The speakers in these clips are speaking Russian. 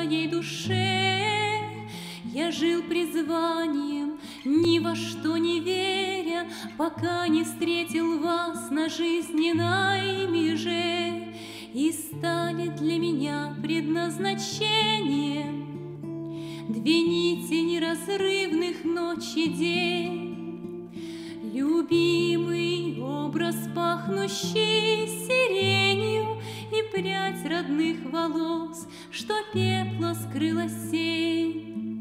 своей душе. Я жил призванием, ни во что не веря, пока не встретил вас на жизненной меже, и стали для меня предназначением две нити неразрывных, ночь и день. Любимый образ, пахнущий сиренью, и прядь родных волос, что пепла скрыла сень.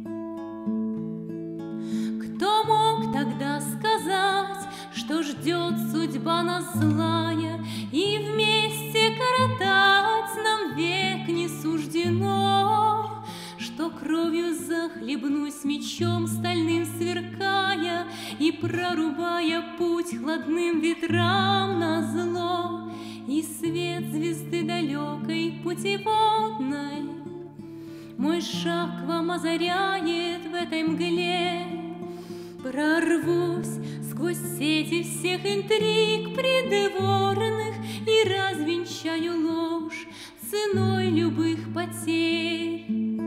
Кто мог тогда сказать, что ждет судьба нас злая, и вместе коротать нам век не суждено, что кровью захлебнусь, мечом стальным сверкая и прорубая путь хладным ветрам назло, и свет звезды далекой путеводной мой шаг к вам озаряет в этой мгле. Прорвусь сквозь сети всех интриг придворных и развенчаю ложь ценой любых потерь.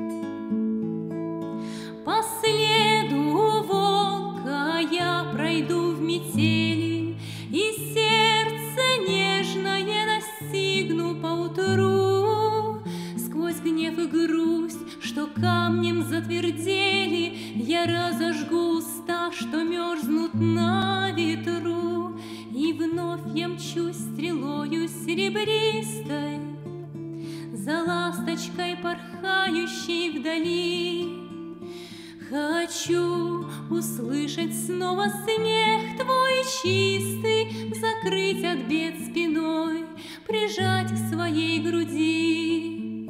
По следу волка я пройду в метели, и сердце нежное настигну поутру. Сквозь гнев и грусть, что камнем затвердели, я разожгу уста, что мерзнут на ветру, и вновь я мчусь стрелою серебристой за ласточкой, порхающей вдали. Хочу услышать снова смех твой чистый, закрыть от бед спиной, прижать к своей груди.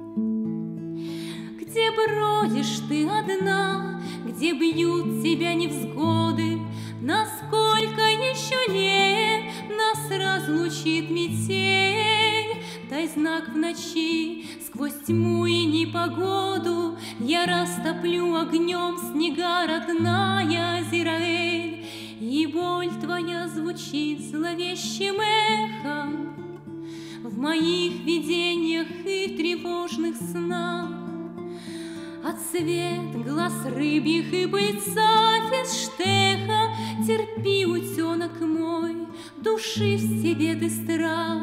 Где бродишь ты одна, где бьют тебя невзгоды, насколько еще лет нас разлучит метель? Дай знак в ночи, сквозь тьму и непогоду я растоплю огнем снега, родная Азираэль, и боль твоя звучит зловещим эхом в моих видениях и тревожных снах. А цвет глаз рыбьих и бойца физштеха терпи, утенок мой, души в себе ты страх.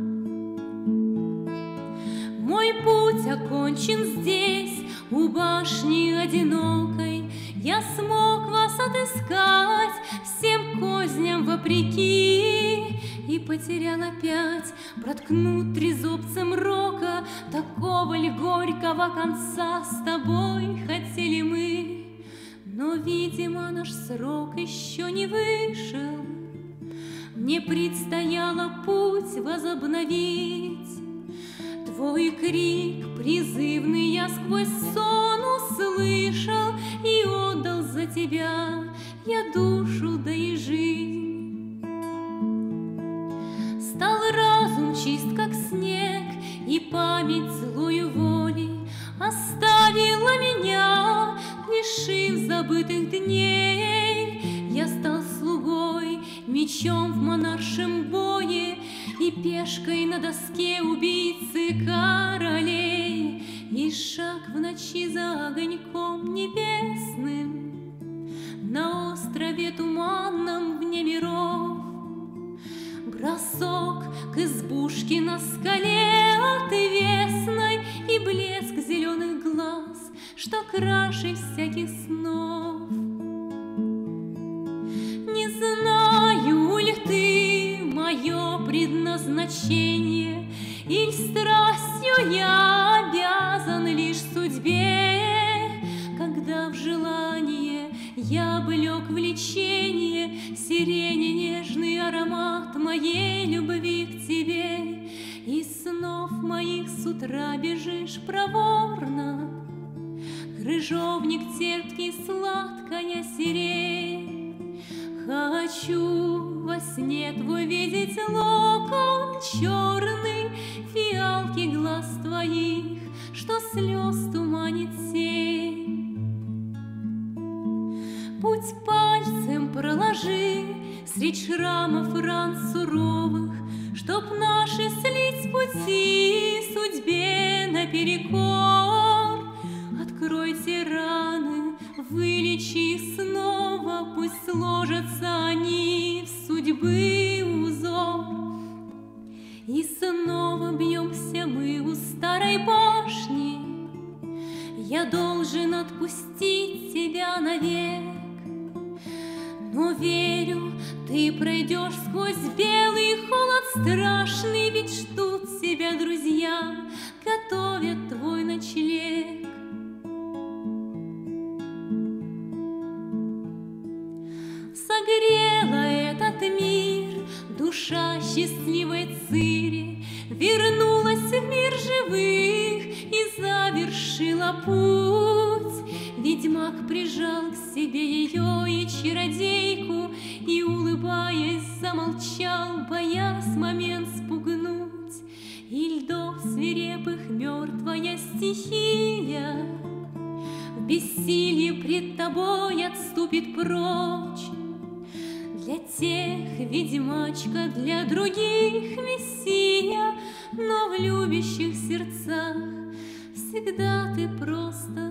Мой путь окончен здесь, у башни одинокой. Я смог вас отыскать всем козням вопреки, и потерял опять, проткнуть трезубцем рока. Такого ли горького конца с тобой хотели мы? Но, видимо, наш срок еще не вышел. Мне предстояло путь возобновить. Твой крик призывный я сквозь сон услышал, и отдал за тебя я душу, да и жизнь. Стал разум чист, как снег, и память злою воли оставила меня, лишив забытых дней. Я стал слугой, мечом в монаршем бое, и пешкой на доске убийцы королей. И шаг в ночи за огоньком небесным на острове туманном вне миров. Бросок к избушке на скале отвесной, и блеск зеленых глаз, что краше всяких снов. Не знаю ли ты мое предназначение, или страстью я обязан лишь судьбе, когда в желание я облек в лечение сирени нежный аромат моей любви к тебе. И снов моих с утра бежишь проворно, крыжовник терпкий, сладкая сирень. Хочу во сне твой видеть локон черный, фиалки глаз твоих, что слез туманит сень. Путь пальцем проложи средь шрамов ран суровых, чтоб наши слить пути судьбе наперекор. я должен отпустить тебя навек. Но верю, ты пройдешь сквозь белый холод страшный, ведь ждут тебя друзья, готовят твой ночлег. Согрела этот мир душа счастливой Цири, вернулась в мир живых и завершила путь. Ведьмак прижал к себе ее и чародейку, и, улыбаясь, замолчал, боясь момент спугнуть. И льдов свирепых мертвая стихия в бессилии пред тобой отступит прочь. Для тех ведьмачка, для других мессия, но в любящих сердцах всегда ты просто